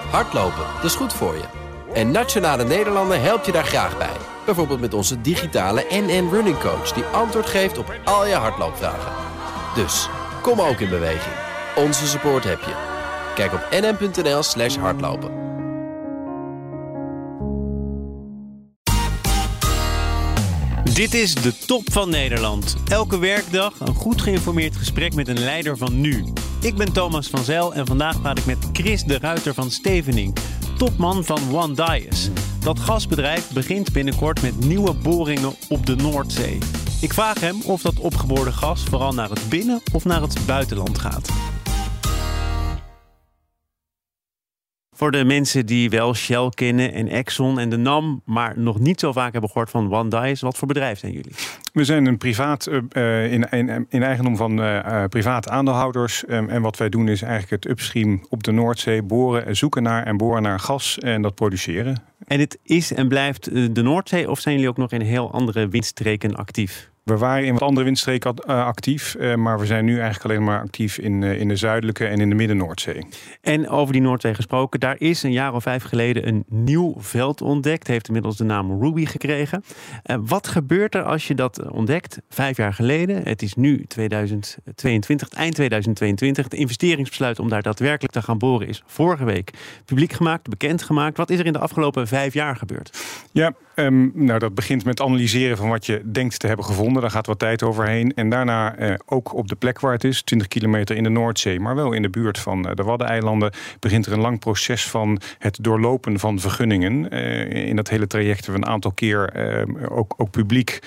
Hardlopen, dat is goed voor je. En Nationale Nederlanden helpt je daar graag bij. Bijvoorbeeld met onze digitale NN Running Coach... die antwoord geeft op al je hardloopvragen. Dus, kom ook in beweging. Onze support heb je. Kijk op nn.nl/hardlopen. Dit is de Top van Nederland. Elke werkdag een goed geïnformeerd gesprek met een leider van nu. Ik ben Thomas van Zijl en vandaag praat ik met Chris de Ruiter van Stevening, topman van OneDias. Dat gasbedrijf begint binnenkort met nieuwe boringen op de Noordzee. Ik vraag hem of dat opgeboorde gas vooral naar het binnen- of naar het buitenland gaat. Voor de mensen die wel Shell kennen en Exxon en de NAM, maar nog niet zo vaak hebben gehoord van OneDias, wat voor bedrijf zijn jullie? We zijn een privaat in eigendom van private aandeelhouders. En wat wij doen is eigenlijk het upstream op de Noordzee boren, zoeken naar en boren naar gas en dat produceren. En het is en blijft de Noordzee of zijn jullie ook nog in heel andere windstreken actief? We waren in wat andere windstreken actief, maar we zijn nu eigenlijk alleen maar actief in de zuidelijke en in de midden-Noordzee. En over die Noordzee gesproken, daar is een jaar of 5 geleden een nieuw veld ontdekt. Heeft inmiddels de naam Ruby gekregen. Wat gebeurt er als je dat ontdekt 5 jaar geleden? Het is nu 2022, eind 2022. Het investeringsbesluit om daar daadwerkelijk te gaan boren is vorige week publiek gemaakt, bekendgemaakt. Wat is er in de afgelopen 5 jaar gebeurd? Ja, dat begint met analyseren van wat je denkt te hebben gevonden. Daar gaat wat tijd overheen. En daarna ook op de plek waar het is, 20 kilometer in de Noordzee, maar wel in de buurt van de Waddeneilanden, begint er een lang proces van het doorlopen van vergunningen. In dat hele traject hebben we een aantal keer ook publiek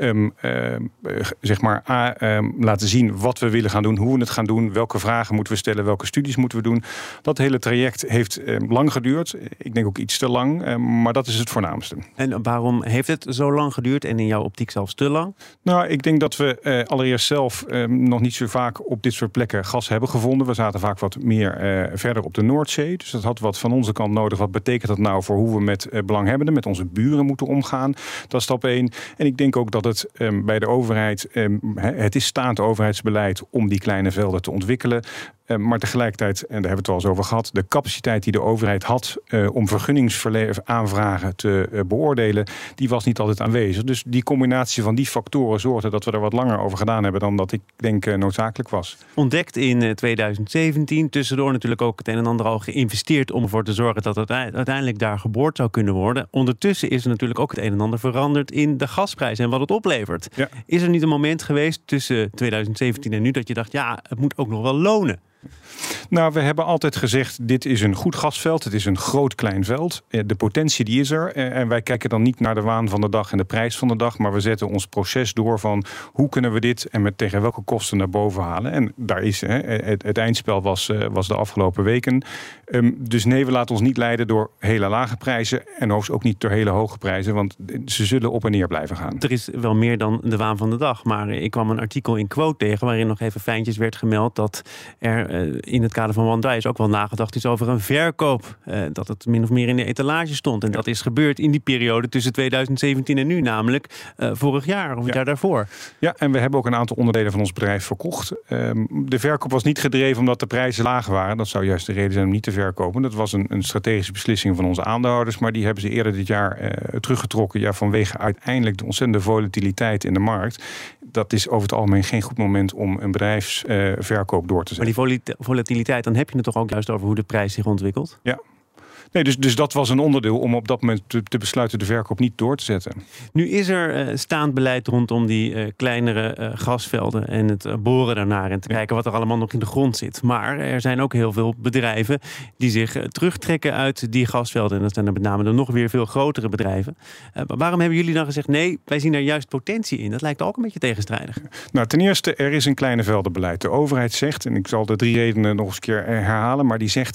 laten zien wat we willen gaan doen, hoe we het gaan doen, welke vragen moeten we stellen, welke studies moeten we doen. Dat hele traject heeft lang geduurd. Ik denk ook iets te lang, maar dat is het voornaamste. En waarom heeft het zo lang geduurd en in jouw optiek zelfs te lang? Nou, ik denk dat we allereerst zelf nog niet zo vaak op dit soort plekken gas hebben gevonden. We zaten vaak wat meer verder op de Noordzee. Dus dat had wat van onze kant nodig. Wat betekent dat nou voor hoe we met belanghebbenden, met onze buren moeten omgaan? Dat is stap 1. En ik denk ook dat het bij de overheid, het is staand overheidsbeleid om die kleine velden te ontwikkelen. Maar tegelijkertijd, en daar hebben we het wel eens over gehad, de capaciteit die de overheid had om vergunningsaanvragen te beoordelen, die was niet altijd aanwezig. Dus die combinatie van die factoren zorgde dat we er wat langer over gedaan hebben dan dat ik denk noodzakelijk was. Ontdekt in 2017, tussendoor natuurlijk ook het een en ander al geïnvesteerd om ervoor te zorgen dat het uiteindelijk daar geboord zou kunnen worden. Ondertussen is er natuurlijk ook het een en ander veranderd in de gasprijs en wat het oplevert. Ja. Is er niet een moment geweest tussen 2017 en nu dat je dacht, ja, het moet ook nog wel lonen? Nou, we hebben altijd gezegd, dit is een goed gasveld. Het is een groot klein veld. De potentie die is er. En wij kijken dan niet naar de waan van de dag en de prijs van de dag. Maar we zetten ons proces door van hoe kunnen we dit en tegen welke kosten naar boven halen. En daar is het eindspel was de afgelopen weken. Dus nee, we laten ons niet leiden door hele lage prijzen. En overigens ook niet door hele hoge prijzen. Want ze zullen op en neer blijven gaan. Er is wel meer dan de waan van de dag. Maar ik kwam een artikel in Quote tegen waarin nog even fijntjes werd gemeld dat er in het kader van OneDias ook wel nagedacht is over een verkoop. Dat het min of meer in de etalage stond. En dat is gebeurd in die periode tussen 2017 en nu, namelijk vorig jaar of het jaar daarvoor. Ja, en we hebben ook een aantal onderdelen van ons bedrijf verkocht. De verkoop was niet gedreven omdat de prijzen laag waren. Dat zou juist de reden zijn om niet te verkopen. Dat was een strategische beslissing van onze aandeelhouders. Maar die hebben ze eerder dit jaar teruggetrokken. Vanwege uiteindelijk de ontzettende volatiliteit in de markt. Dat is over het algemeen geen goed moment om een bedrijfsverkoop door te zetten. Maar die volatiliteit, dan heb je het toch ook juist over hoe de prijs zich ontwikkelt? Ja. Nee, dus dat was een onderdeel om op dat moment te besluiten de verkoop niet door te zetten. Nu is er staand beleid rondom die kleinere gasvelden en het boren daarnaar en te kijken wat er allemaal nog in de grond zit. Maar er zijn ook heel veel bedrijven die zich terugtrekken uit die gasvelden. En dat zijn er met name de nog weer veel grotere bedrijven. Waarom hebben jullie dan gezegd, nee, wij zien daar juist potentie in? Dat lijkt ook een beetje tegenstrijdig. Nou, ten eerste, er is een kleine veldenbeleid. De overheid zegt, en ik zal de 3 redenen nog eens een keer herhalen, maar die zegt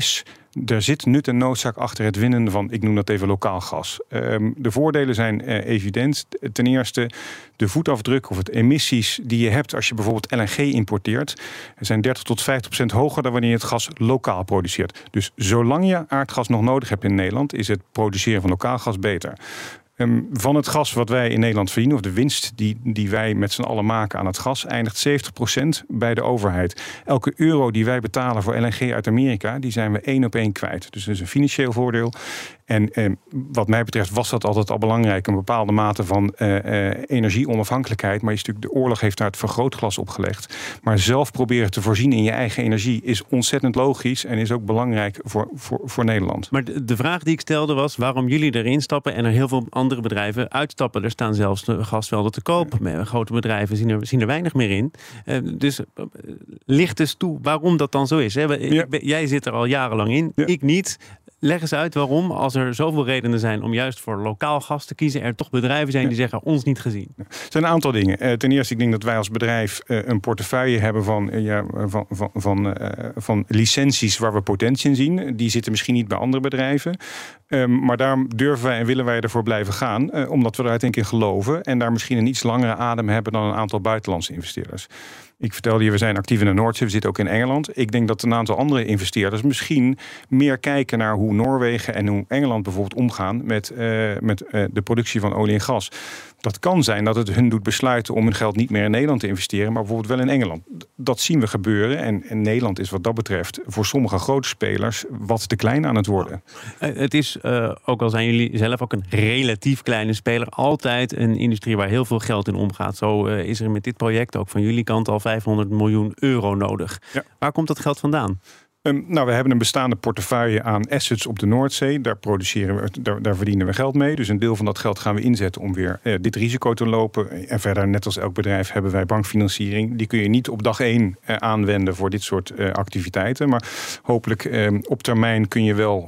er zit nut en noodzaak achter het winnen van, ik noem dat even, lokaal gas. De voordelen zijn evident. Ten eerste, de voetafdruk of het emissies die je hebt als je bijvoorbeeld LNG importeert, zijn 30-50% hoger dan wanneer je het gas lokaal produceert. Dus zolang je aardgas nog nodig hebt in Nederland, is het produceren van lokaal gas beter. Van het gas wat wij in Nederland verdienen, of de winst die wij met z'n allen maken aan het gas, eindigt 70% bij de overheid. Elke euro die wij betalen voor LNG uit Amerika, die zijn we 1 op 1 kwijt. Dus dat is een financieel voordeel. En wat mij betreft was dat altijd al belangrijk, een bepaalde mate van energieonafhankelijkheid. Maar de oorlog heeft daar het vergrootglas op gelegd. Maar zelf proberen te voorzien in je eigen energie is ontzettend logisch en is ook belangrijk voor Nederland. Maar de vraag die ik stelde was waarom jullie erin stappen en er heel veel andere bedrijven uitstappen. Er staan zelfs gasvelden te koop. Grote bedrijven zien er weinig meer in. Dus licht eens toe waarom dat dan zo is. Hè? Jij zit er al jarenlang in, ik niet. Leg eens uit waarom, als er zoveel redenen zijn om juist voor lokaal gas te kiezen, er toch bedrijven zijn die zeggen ons niet gezien. Er zijn een aantal dingen. Ten eerste, ik denk dat wij als bedrijf een portefeuille hebben van licenties waar we potentie in zien. Die zitten misschien niet bij andere bedrijven. Maar daar durven wij en willen wij ervoor blijven gaan. Omdat we er uiteindelijk in geloven. En daar misschien een iets langere adem hebben dan een aantal buitenlandse investeerders. Ik vertelde je, we zijn actief in de Noordzee. We zitten ook in Engeland. Ik denk dat een aantal andere investeerders misschien meer kijken naar hoe Noorwegen en hoe Engeland bijvoorbeeld omgaan met de productie van olie en gas. Dat kan zijn dat het hun doet besluiten om hun geld niet meer in Nederland te investeren, maar bijvoorbeeld wel in Engeland. Dat zien we gebeuren. En Nederland is wat dat betreft voor sommige grote spelers wat te klein aan het worden. Het is, ook al zijn jullie zelf ook een relatief kleine speler, altijd een industrie waar heel veel geld in omgaat. Zo is er met dit project ook van jullie kant al 500 miljoen euro nodig. Ja. Waar komt dat geld vandaan? We hebben een bestaande portefeuille aan assets op de Noordzee. Daar verdienen we geld mee. Dus een deel van dat geld gaan we inzetten om weer dit risico te lopen. En verder, net als elk bedrijf, hebben wij bankfinanciering. Die kun je niet op dag 1 aanwenden voor dit soort activiteiten. Maar hopelijk op termijn kun je wel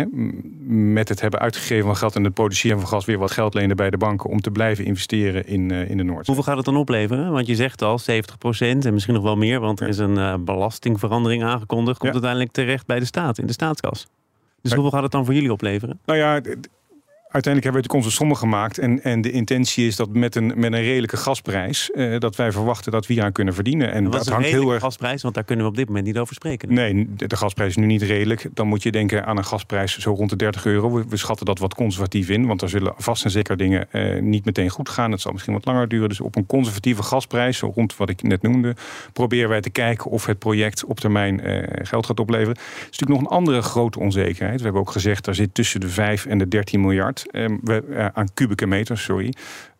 met het hebben uitgegeven van geld en het produceren van gas weer wat geld lenen bij de banken om te blijven investeren in de Noordzee. Hoeveel gaat het dan opleveren? Want je zegt al 70% en misschien nog wel meer, want er is een belastingverandering aangekondigd. Komt uiteindelijk terecht bij de staat, in de staatskas. Dus hoeveel gaat het dan voor jullie opleveren? Nou ja, uiteindelijk hebben we onze sommen gemaakt. En de intentie is dat met een redelijke gasprijs, dat wij verwachten dat we hier aan kunnen verdienen. En dat hangt heel erg gasprijs, want daar kunnen we op dit moment niet over spreken. Nee, de gasprijs is nu niet redelijk. Dan moet je denken aan een gasprijs zo rond de €30. We schatten dat wat conservatief in, want er zullen vast en zeker dingen niet meteen goed gaan. Het zal misschien wat langer duren. Dus op een conservatieve gasprijs, zo rond wat ik net noemde, proberen wij te kijken of het project op termijn geld gaat opleveren. Er is natuurlijk nog een andere grote onzekerheid. We hebben ook gezegd, daar zit tussen de 5 en de 13 miljard. Aan kubieke meters, sorry.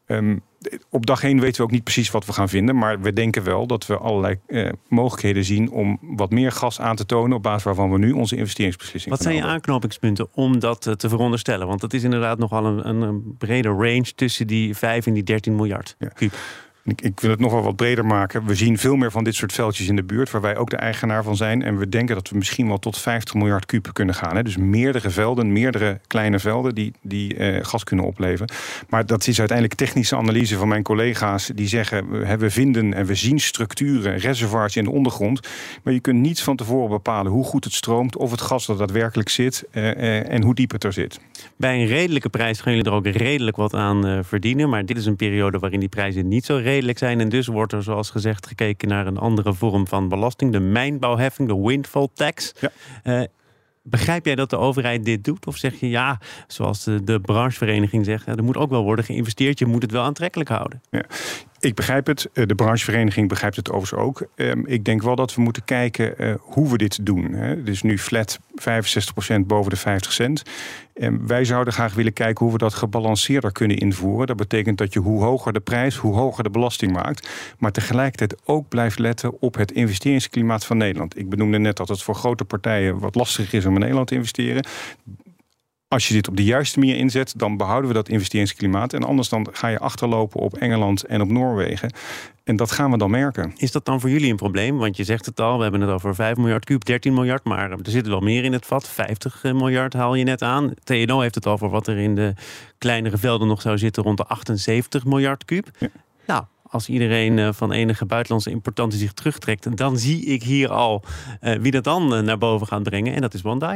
Op dag 1 weten we ook niet precies wat we gaan vinden. Maar we denken wel dat we allerlei mogelijkheden zien om wat meer gas aan te tonen op basis waarvan we nu onze investeringsbeslissing Wat zijn je aanknopingspunten om dat te veronderstellen? Want dat is inderdaad nogal een brede range tussen die 5 en die 13 miljard kuub. Ik wil het nog wel wat breder maken. We zien veel meer van dit soort veldjes in de buurt, waar wij ook de eigenaar van zijn. En we denken dat we misschien wel tot 50 miljard kuub kunnen gaan. Dus meerdere velden, meerdere kleine velden die gas kunnen opleveren. Maar dat is uiteindelijk technische analyse van mijn collega's. Die zeggen, we vinden en we zien structuren, reservoirs in de ondergrond. Maar je kunt niet van tevoren bepalen hoe goed het stroomt, of het gas er daadwerkelijk zit en hoe diep het er zit. Bij een redelijke prijs gaan jullie er ook redelijk wat aan verdienen. Maar dit is een periode waarin die prijzen niet zo redelijk zijn. En dus wordt er, zoals gezegd, gekeken naar een andere vorm van belasting. De mijnbouwheffing, de windfall tax. Ja. Begrijp jij dat de overheid dit doet? Of zeg je ja, zoals de branchevereniging zegt, er moet ook wel worden geïnvesteerd. Je moet het wel aantrekkelijk houden. Ja. Ik begrijp het. De branchevereniging begrijpt het overigens ook. Ik denk wel dat we moeten kijken hoe we dit doen. Het is nu flat 65% boven de 50 cent. Wij zouden graag willen kijken hoe we dat gebalanceerder kunnen invoeren. Dat betekent dat je hoe hoger de prijs, hoe hoger de belasting maakt. Maar tegelijkertijd ook blijft letten op het investeringsklimaat van Nederland. Ik benoemde net dat het voor grote partijen wat lastiger is om in Nederland te investeren. Als je dit op de juiste manier inzet, dan behouden we dat investeringsklimaat. En anders dan ga je achterlopen op Engeland en op Noorwegen. En dat gaan we dan merken. Is dat dan voor jullie een probleem? Want je zegt het al, we hebben het over 5 miljard kuub, 13 miljard. Maar er zit wel meer in het vat. 50 miljard haal je net aan. TNO heeft het al voor wat er in de kleinere velden nog zou zitten, rond de 78 miljard kuub. Ja. Nou, als iedereen van enige buitenlandse importanten zich terugtrekt, dan zie ik hier al wie dat dan naar boven gaat brengen. En dat is Wandaes.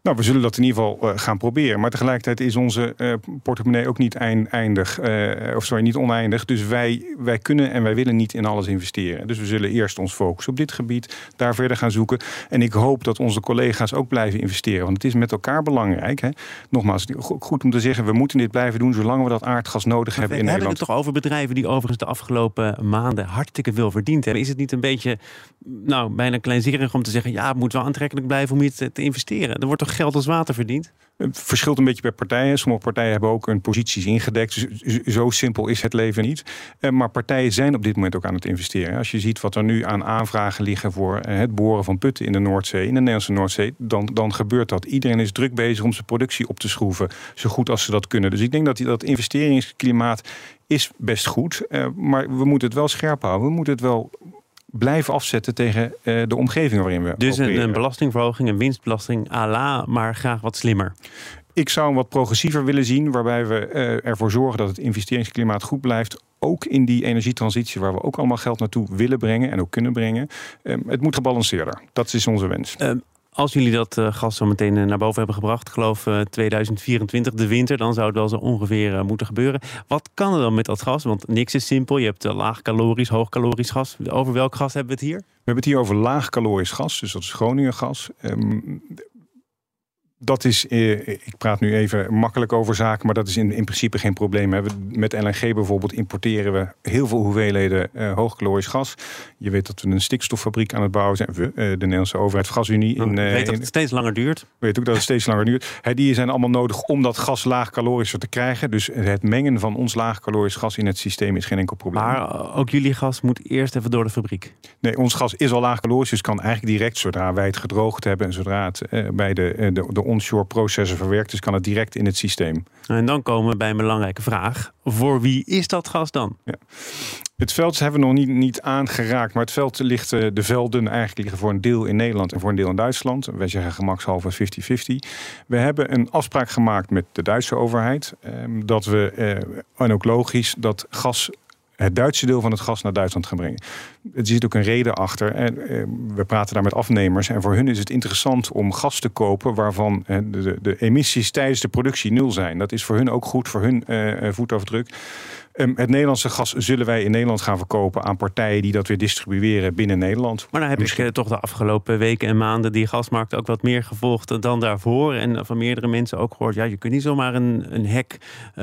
Nou, we zullen dat in ieder geval gaan proberen. Maar tegelijkertijd is onze portemonnee ook niet niet oneindig. Dus wij kunnen en wij willen niet in alles investeren. Dus we zullen eerst ons focussen op dit gebied, daar verder gaan zoeken. En ik hoop dat onze collega's ook blijven investeren. Want het is met elkaar belangrijk. Hè? Nogmaals, goed om te zeggen, we moeten dit blijven doen zolang we dat aardgas nodig hebben in Nederland. We hebben het toch over bedrijven die overigens de afgelopen maanden hartstikke veel verdiend hebben. Is het niet een beetje, bijna kleinzerig om te zeggen, ja, het moet wel aantrekkelijk blijven om hier te investeren? Er wordt toch geld als water verdiend? Het verschilt een beetje per partijen. Sommige partijen hebben ook hun posities ingedekt. Dus zo simpel is het leven niet. Maar partijen zijn op dit moment ook aan het investeren. Als je ziet wat er nu aan aanvragen liggen voor het boren van putten in de Noordzee, in de Nederlandse Noordzee, dan gebeurt dat. Iedereen is druk bezig om zijn productie op te schroeven, zo goed als ze dat kunnen. Dus ik denk dat investeringsklimaat is best goed. Maar we moeten het wel scherp houden. We moeten het wel blijven afzetten tegen de omgeving waarin we dus opereren. Een belastingverhoging, een winstbelasting maar graag wat slimmer. Ik zou hem wat progressiever willen zien, waarbij we ervoor zorgen dat het investeringsklimaat goed blijft. Ook in die energietransitie waar we ook allemaal geld naartoe willen brengen en ook kunnen brengen. Het moet gebalanceerder. Dat is onze wens. Als jullie dat gas zo meteen naar boven hebben gebracht, ik geloof 2024, de winter, dan zou het wel zo ongeveer moeten gebeuren. Wat kan er dan met dat gas? Want niks is simpel. Je hebt laagcalorisch, hoogcalorisch gas. Over welk gas hebben we het hier? We hebben het hier over laagcalorisch gas, dus dat is Groningen gas. Dat is, ik praat nu even makkelijk over zaken, maar dat is in principe geen probleem. Met LNG bijvoorbeeld importeren we heel veel hoeveelheden hoogcalorisch gas. Je weet dat we een stikstoffabriek aan het bouwen zijn. De Nederlandse overheid, Gasunie. Weet dat het steeds langer duurt. Weet ook dat het steeds langer duurt. Die zijn allemaal nodig om dat gas laagcalorischer te krijgen. Dus het mengen van ons laagcalorisch gas in het systeem is geen enkel probleem. Maar ook jullie gas moet eerst even door de fabriek. Nee, ons gas is al laagcalorisch, dus kan eigenlijk direct, zodra wij het gedroogd hebben en zodra het bij de onshore processen verwerkt is, kan het direct in het systeem. En dan komen we bij een belangrijke vraag. Voor wie is dat gas dan? Ja. Het veld hebben we nog niet aangeraakt, maar het veld ligt, de velden eigenlijk liggen voor een deel in Nederland en voor een deel in Duitsland. Wij zeggen gemakshalve 50-50. We hebben een afspraak gemaakt met de Duitse overheid dat we, en ook logisch, dat het Duitse deel van het gas naar Duitsland gaan brengen. Er zit ook een reden achter. We praten daar met afnemers. En voor hun is het interessant om gas te kopen waarvan de emissies tijdens de productie nul zijn. Dat is voor hun ook goed, voor hun voetafdruk. Het Nederlandse gas zullen wij in Nederland gaan verkopen aan partijen die dat weer distribueren binnen Nederland. Maar dan heb ik toch de afgelopen weken en maanden die gasmarkt ook wat meer gevolgd dan daarvoor. En van meerdere mensen ook gehoord, ja, je kunt niet zomaar een hek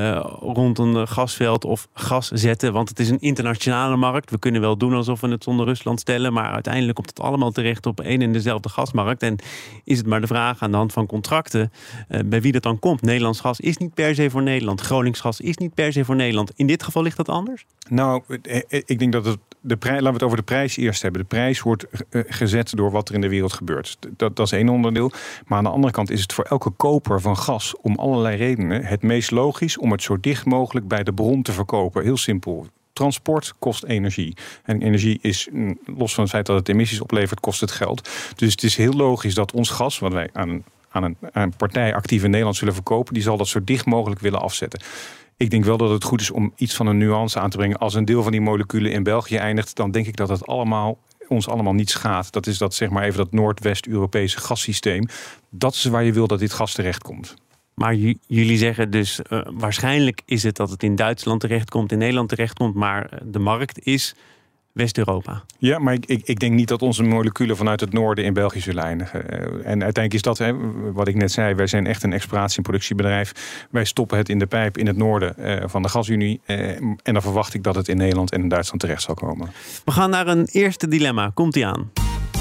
rond een gasveld of gas zetten. Want het is een internationale markt. We kunnen wel doen alsof we het zonder Rusland stellen. Maar uiteindelijk komt het allemaal terecht op één en dezelfde gasmarkt. En is het maar de vraag aan de hand van contracten bij wie dat dan komt. Nederlands gas is niet per se voor Nederland. Gronings gas is niet per se voor Nederland. In dit geval ligt dat anders? Nou, ik denk dat laten we het over de prijs eerst hebben. De prijs wordt gezet door wat er in de wereld gebeurt. Dat is één onderdeel. Maar aan de andere kant is het voor elke koper van gas om allerlei redenen het meest logisch om het zo dicht mogelijk bij de bron te verkopen. Heel simpel. Transport kost energie. En energie is, los van het feit dat het emissies oplevert, kost het geld. Dus het is heel logisch dat ons gas, wat wij aan een partij actief in Nederland zullen verkopen, die zal dat zo dicht mogelijk willen afzetten. Ik denk wel dat het goed is om iets van een nuance aan te brengen. Als een deel van die moleculen in België eindigt, dan denk ik dat het ons allemaal niet schaadt. Dat is zeg maar even dat Noordwest-Europese gassysteem. Dat is waar je wil dat dit gas terechtkomt. Maar jullie zeggen dus, waarschijnlijk is het dat het in Duitsland terechtkomt, in Nederland terechtkomt, maar de markt is West-Europa. Ja, maar ik denk niet dat onze moleculen vanuit het noorden in België zullen eindigen. En uiteindelijk is dat, wat ik net zei, wij zijn echt een exploratie- en productiebedrijf. Wij stoppen het in de pijp in het noorden van de Gasunie. En dan verwacht ik dat het in Nederland en in Duitsland terecht zal komen. We gaan naar een eerste dilemma. Komt-ie aan.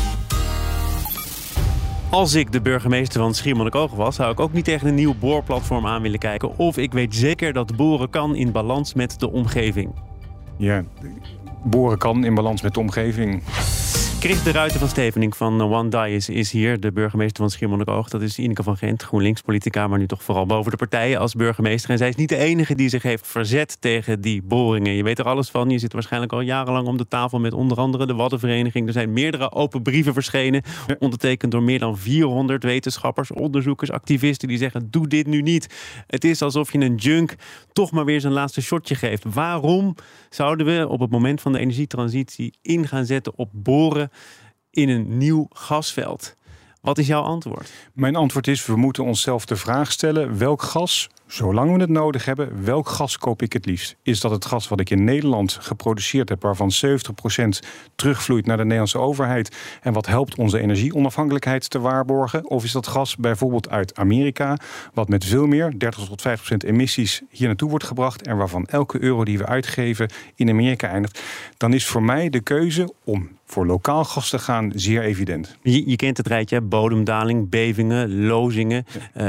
Als ik de burgemeester van Schiermonnikoog was, zou ik ook niet tegen een nieuw boorplatform aan willen kijken. Of ik weet zeker dat boren kan in balans met de omgeving. Ja, boren kan in balans met de omgeving. Chris de Ruiter van Stevenink van One Dice is hier, de burgemeester van Schiermonnikoog. Dat is Ineke van Gent, GroenLinks-politica, maar nu toch vooral boven de partijen als burgemeester. En zij is niet de enige die zich heeft verzet tegen die boringen. Je weet er alles van. Je zit waarschijnlijk al jarenlang om de tafel met onder andere de Waddenvereniging. Er zijn meerdere open brieven verschenen, ondertekend door meer dan 400 wetenschappers, onderzoekers, activisten die zeggen, doe dit nu niet. Het is alsof je een junk toch maar weer zijn laatste shotje geeft. Waarom zouden we op het moment van de energietransitie in gaan zetten op boren in een nieuw gasveld? Wat is jouw antwoord? Mijn antwoord is, we moeten onszelf de vraag stellen, welk gas, zolang we het nodig hebben, welk gas koop ik het liefst? Is dat het gas wat ik in Nederland geproduceerd heb, waarvan 70% terugvloeit naar de Nederlandse overheid en wat helpt onze energieonafhankelijkheid te waarborgen? Of is dat gas bijvoorbeeld uit Amerika, wat met veel meer, 30-50% emissies hier naartoe wordt gebracht en waarvan elke euro die we uitgeven in Amerika eindigt? Dan is voor mij de keuze om voor lokaal gas te gaan zeer evident. Je kent het rijtje, bodemdaling, bevingen, lozingen,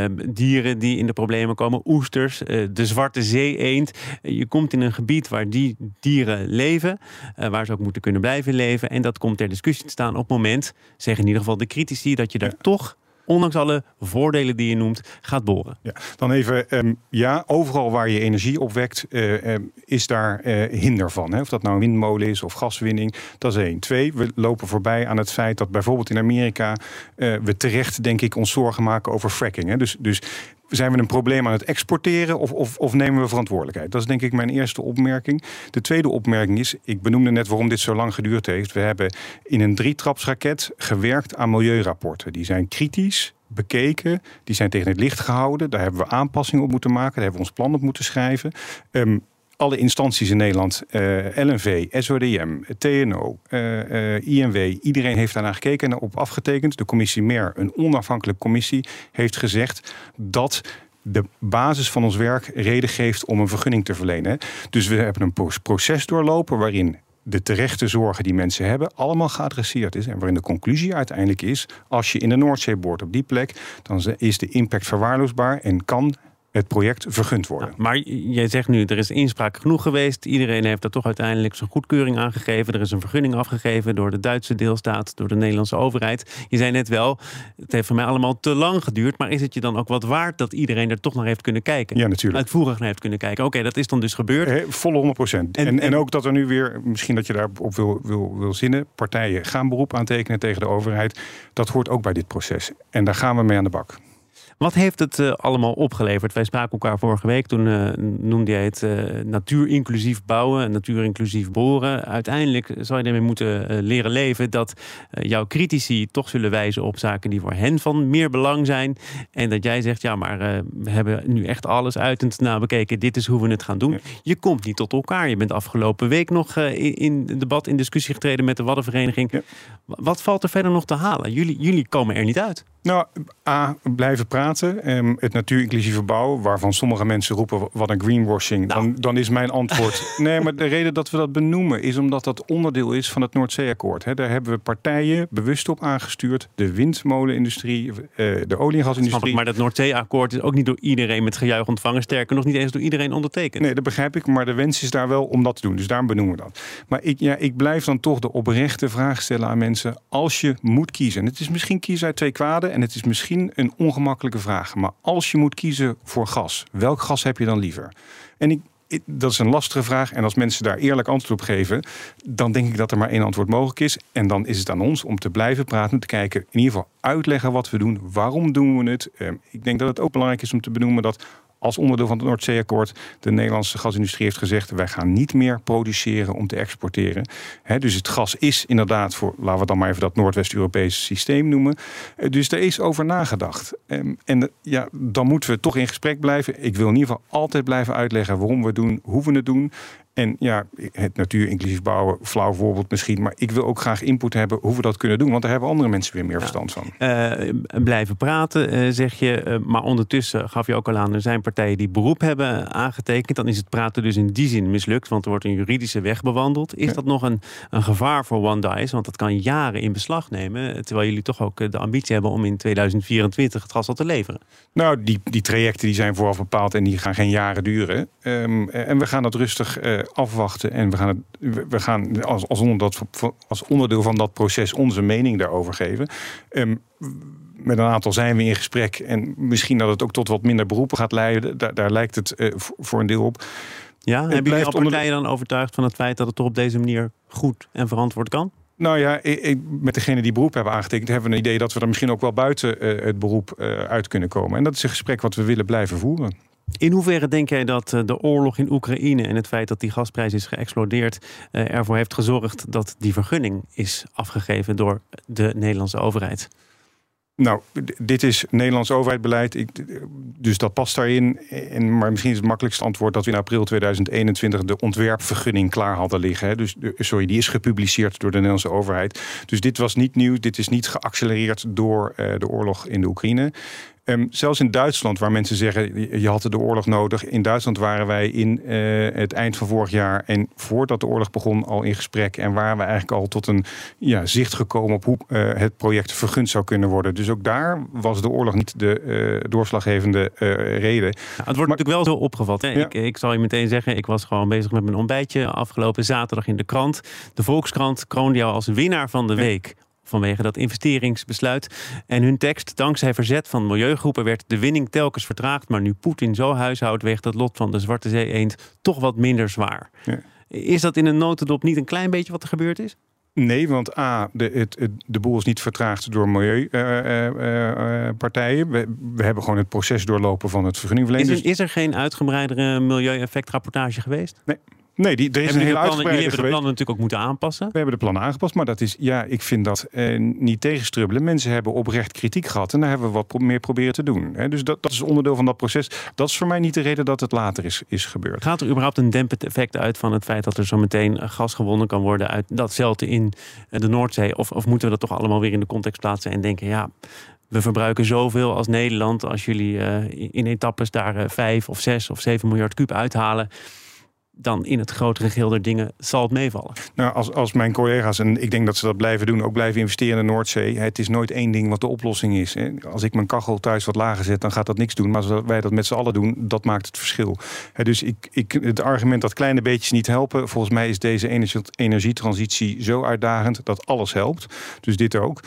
dieren die in de problemen komen, oesters, de Zwarte Zee-eend. Je komt in een gebied waar die dieren leven, waar ze ook moeten kunnen blijven leven. En dat komt ter discussie te staan op het moment, zeggen in ieder geval de critici, dat je daar toch, ondanks alle voordelen die je noemt, gaat boren. Ja, dan even, overal waar je energie opwekt, is daar hinder van. Hè? Of dat nou een windmolen is of gaswinning, dat is 1. 2, we lopen voorbij aan het feit dat bijvoorbeeld in Amerika we terecht, denk ik, ons zorgen maken over fracking. Hè? Dus zijn we een probleem aan het exporteren of nemen we verantwoordelijkheid? Dat is denk ik mijn eerste opmerking. De tweede opmerking is, ik benoemde net waarom dit zo lang geduurd heeft. We hebben in een 3-trapsraket gewerkt aan milieurapporten. Die zijn kritisch bekeken, die zijn tegen het licht gehouden. Daar hebben we aanpassingen op moeten maken, daar hebben we ons plan op moeten schrijven. Alle instanties in Nederland, LNV, SODM, TNO, INW, iedereen heeft daarnaar gekeken en op afgetekend. De commissie MER, een onafhankelijke commissie, heeft gezegd dat de basis van ons werk reden geeft om een vergunning te verlenen. Dus we hebben een proces doorlopen waarin de terechte zorgen die mensen hebben allemaal geadresseerd is. En waarin de conclusie uiteindelijk is, als je in de Noordzee boort op die plek, dan is de impact verwaarloosbaar en kan het project vergund worden. Maar jij zegt nu, er is inspraak genoeg geweest. Iedereen heeft er toch uiteindelijk zijn goedkeuring aan gegeven. Er is een vergunning afgegeven door de Duitse deelstaat, door de Nederlandse overheid. Je zei net wel, het heeft voor mij allemaal te lang geduurd. Maar is het je dan ook wat waard dat iedereen er toch naar heeft kunnen kijken? Ja, natuurlijk. Uitvoerig naar heeft kunnen kijken. Oké, dat is dan dus gebeurd. Volle 100%. En ook dat er nu weer, misschien dat je daarop wil zinnen, partijen gaan beroep aantekenen tegen de overheid. Dat hoort ook bij dit proces. En daar gaan we mee aan de bak. Wat heeft het allemaal opgeleverd? Wij spraken elkaar vorige week. Toen noemde jij het natuurinclusief bouwen, natuurinclusief boren. Uiteindelijk zou je ermee moeten leren leven dat jouw critici toch zullen wijzen op zaken die voor hen van meer belang zijn. En dat jij zegt, ja, maar we hebben nu echt alles uit en nabekeken. Dit is hoe we het gaan doen. Ja. Je komt niet tot elkaar. Je bent afgelopen week nog in debat, in discussie getreden met de Waddenvereniging. Ja. Wat valt er verder nog te halen? Jullie komen er niet uit. Nou, blijven praten. Het natuurinclusieve bouwen, waarvan sommige mensen roepen wat een greenwashing. Nou. Dan is mijn antwoord. Nee, maar de reden dat we dat benoemen is omdat dat onderdeel is van het Noordzeeakkoord. Daar hebben we partijen bewust op aangestuurd. De windmolenindustrie, de olie- en gasindustrie. Maar dat Noordzeeakkoord is ook niet door iedereen met gejuich ontvangen. Sterker nog niet eens door iedereen ondertekend. Nee, dat begrijp ik. Maar de wens is daar wel om dat te doen. Dus daarom benoemen we dat. Maar ik blijf dan toch de oprechte vraag stellen aan mensen. Als je moet kiezen. En het is misschien kiezen uit 2 kwaden. En het is misschien een ongemakkelijke vraag. Maar als je moet kiezen voor gas, welk gas heb je dan liever? En dat is een lastige vraag. En als mensen daar eerlijk antwoord op geven, dan denk ik dat er maar 1 antwoord mogelijk is. En dan is het aan ons om te blijven praten, te kijken, in ieder geval uitleggen wat we doen. Waarom doen we het? Ik denk dat het ook belangrijk is om te benoemen dat als onderdeel van het Noordzeeakkoord de Nederlandse gasindustrie heeft gezegd, wij gaan niet meer produceren om te exporteren. Dus het gas is inderdaad voor, laten we het dan maar even dat Noordwest-Europese systeem noemen. Dus er is over nagedacht. En dan moeten we toch in gesprek blijven. Ik wil in ieder geval altijd blijven uitleggen waarom we het doen, hoe we het doen. En ja, het natuurinclusief bouwen, flauw voorbeeld misschien. Maar ik wil ook graag input hebben hoe we dat kunnen doen. Want daar hebben andere mensen weer meer verstand van. Blijven praten, zeg je. Maar ondertussen gaf je ook al aan, er zijn partijen die beroep hebben aangetekend. Dan is het praten dus in die zin mislukt. Want er wordt een juridische weg bewandeld. Is dat nog een gevaar voor One Dice? Want dat kan jaren in beslag nemen. Terwijl jullie toch ook de ambitie hebben om in 2024 het gas al te leveren. Nou, die trajecten die zijn vooraf bepaald en die gaan geen jaren duren. En we gaan dat rustig afwachten en we gaan als onderdeel van dat proces onze mening daarover geven. Met een aantal zijn we in gesprek en misschien dat het ook tot wat minder beroepen gaat leiden. Daar lijkt het voor een deel op. Ja, hebben jullie al partijen dan overtuigd van het feit dat het toch op deze manier goed en verantwoord kan? Nou ja, met degene die beroep hebben aangetekend, hebben we een idee dat we er misschien ook wel buiten het beroep uit kunnen komen. En dat is een gesprek wat we willen blijven voeren. In hoeverre denk jij dat de oorlog in Oekraïne en het feit dat die gasprijs is geëxplodeerd ervoor heeft gezorgd dat die vergunning is afgegeven door de Nederlandse overheid? Nou, dit is Nederlands overheidsbeleid, dus dat past daarin. Maar misschien is het makkelijkste antwoord dat we in april 2021 de ontwerpvergunning klaar hadden liggen. Hè. Die is gepubliceerd door de Nederlandse overheid. Dus dit was niet nieuw, dit is niet geaccelereerd door de oorlog in de Oekraïne. Zelfs in Duitsland, waar mensen zeggen, je had de oorlog nodig. In Duitsland waren wij in het eind van vorig jaar en voordat de oorlog begon al in gesprek. En waren we eigenlijk al tot een zicht gekomen op hoe het project vergund zou kunnen worden. Dus ook daar was de oorlog niet de doorslaggevende reden. Het wordt natuurlijk wel zo opgevat. Hè? Ja. Ik zal je meteen zeggen, ik was gewoon bezig met mijn ontbijtje afgelopen zaterdag in de krant. De Volkskrant kroonde jou als winnaar van de week. Vanwege dat investeringsbesluit. En hun tekst, dankzij verzet van milieugroepen werd de winning telkens vertraagd. Maar nu Poetin zo huishoudt, weegt het lot van de Zwarte Zee-eend toch wat minder zwaar. Ja. Is dat in een notendop niet een klein beetje wat er gebeurd is? Nee, want de boel is niet vertraagd door milieupartijen. We hebben gewoon het proces doorlopen van het vergunningverlenen. Is er geen uitgebreidere milieueffectrapportage geweest? Nee, er is een hele uitgebreide geweest. Jullie hebben de plannen natuurlijk ook moeten aanpassen. We hebben de plannen aangepast, maar dat is, ik vind dat niet tegenstrubbelen. Mensen hebben oprecht kritiek gehad en daar hebben we wat meer proberen te doen. Dus dat is onderdeel van dat proces. Dat is voor mij niet de reden dat het later is gebeurd. Gaat er überhaupt een dempend effect uit van het feit dat er zo meteen gas gewonnen kan worden uit datzelfde in de Noordzee? Of moeten we dat toch allemaal weer in de context plaatsen en denken, we verbruiken zoveel als Nederland. Als jullie in etappes daar 5 of 6 of 7 miljard kuub uithalen, dan in het grotere geheel der dingen zal het meevallen. Nou, als mijn collega's, en ik denk dat ze dat blijven doen, ook blijven investeren in de Noordzee. Het is nooit één ding wat de oplossing is. Als ik mijn kachel thuis wat lager zet, dan gaat dat niks doen. Maar als wij dat met z'n allen doen, dat maakt het verschil. Dus het argument dat kleine beetjes niet helpen, volgens mij is deze energietransitie zo uitdagend dat alles helpt. Dus dit ook.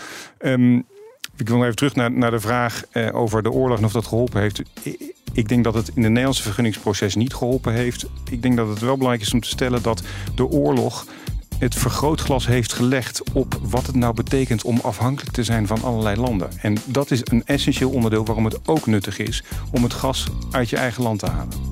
Ik wil even terug naar de vraag over de oorlog en of dat geholpen heeft. Ik denk dat het in het Nederlandse vergunningsproces niet geholpen heeft. Ik denk dat het wel belangrijk is om te stellen dat de oorlog het vergrootglas heeft gelegd op wat het nou betekent om afhankelijk te zijn van allerlei landen. En dat is een essentieel onderdeel waarom het ook nuttig is om het gas uit je eigen land te halen.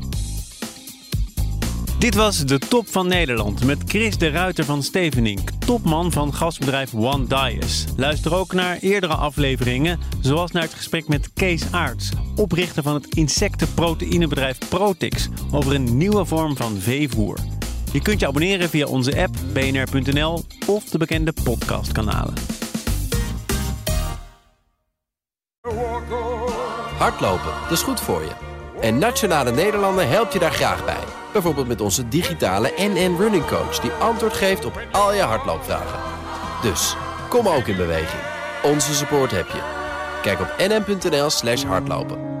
Dit was de Top van Nederland met Chris de Ruiter van Stevenink, topman van gasbedrijf One Dias. Luister ook naar eerdere afleveringen, zoals naar het gesprek met Kees Aerts, oprichter van het insectenproteïnebedrijf Protix, over een nieuwe vorm van veevoer. Je kunt je abonneren via onze app, bnr.nl of de bekende podcastkanalen. Hardlopen, dat is goed voor je. En Nationale Nederlanden helpt je daar graag bij. Bijvoorbeeld met onze digitale NN Running Coach, die antwoord geeft op al je hardloopvragen. Dus, kom ook in beweging. Onze support heb je. Kijk op nn.nl/hardlopen.